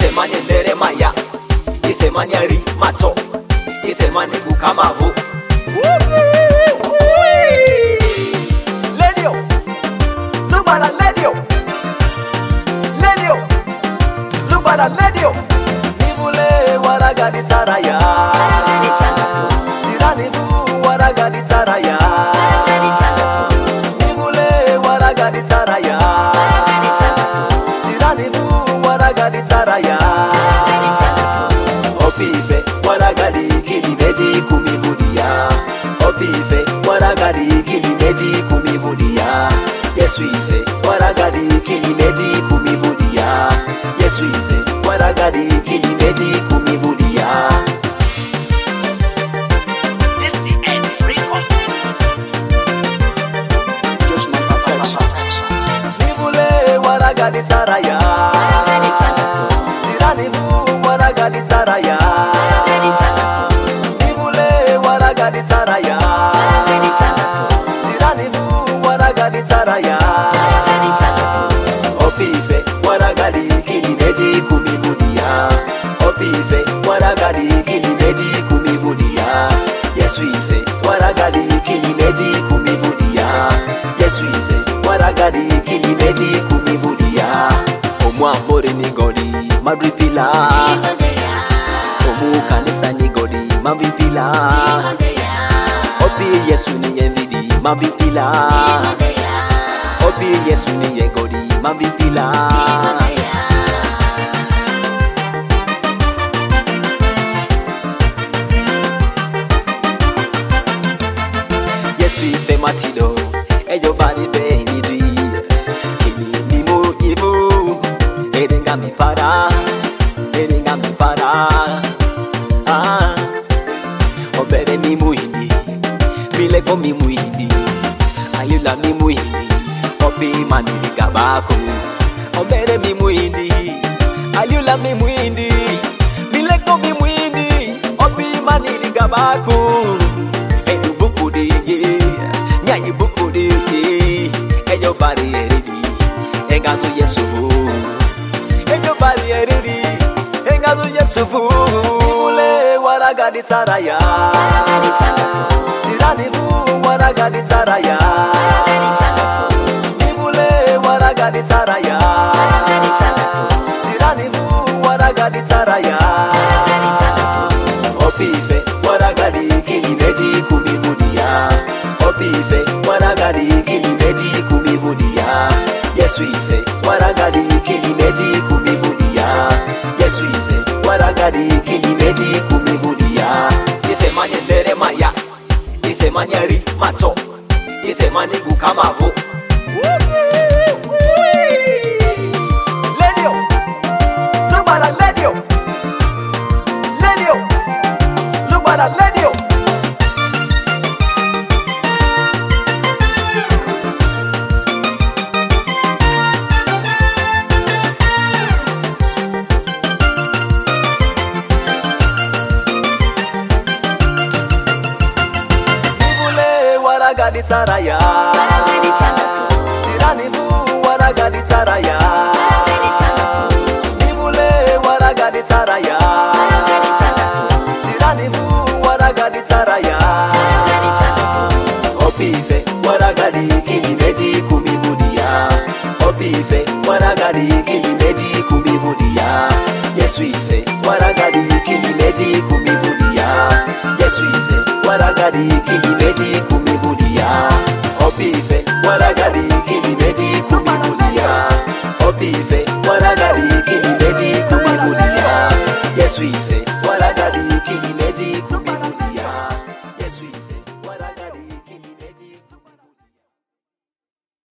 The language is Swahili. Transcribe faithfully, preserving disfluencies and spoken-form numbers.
ife manye ndere maya, ife manye ri macho, ife manye gukamavu. Ledio, lubala ledio, ledio, lubala ledio. Nibule waragadi taraya, tirani bu waragadi taraya, nibule waragadi taraya, tirani bu waragadi taraya. Opife waragadi kini meji kumivudia, opife waragadi kini meji kumivudia. Yesu ife waragadi kini meji kumivudia, Yesu ife waragadi kini meji kumivudia. Nibule waragadi taraya, tirani bu waragadi taraya, nibule waragadi taraya, tirani bu waragadi taraya. Opife waragadi kini meji kumivudia, opife waragadi kini meji kumivudia. Yesu ife waragadi kini meji kumivudia, Yesu ife waragadi kini meji kumivudia. Omu amore ni godi madripila, omu kanisa ni godi mavipila, opi Yesu ni yenvidi mavipila, opi Yesu ni yengodi mavipila. Yesu ife matido, eyo bari be nidri, kini mimo imu, edenga mi para, edenga mi para. Ah, obere mi muindi, mileko mi muindi, ayula mi muindi, opi maniri gabako. Obere mi muindi, ayula mi muindi, mileko mi muindi, opi maniri gabako. Edu buku de ye, nyanyi buku de ye, eyo bari eredi, engazo Yesufu, eyo bari eredi, engazo Yesufu. Nibule waragadi taraya, tirani bu waragadi taraya, nibule waragadi taraya, tirani bu waragadi taraya. Opife waragadi kini meji kumivudia, opife waragadi kini meji kumivudia. Yesu ife waragadi kini meji kumivudia, Yesu ife waragadi kini meji kumivudia. Ife manye ndere maya, ife manye ri macho, ife manye gukamavu. Ledio, lubala ledio, ledio, lubala ledio. Waragadi taraya, tirani bu waragadi taraya, nibule waragadi taraya, tirani bu waragadi taraya. Opife waragadi kini meji kumivudia, opife waragadi kini meji kumivudia. Yesu ife waragadi kini meji kumivudia, Yesu ife waragadi kini meji kumivudia. Opife waragadi kini meji kumivudia.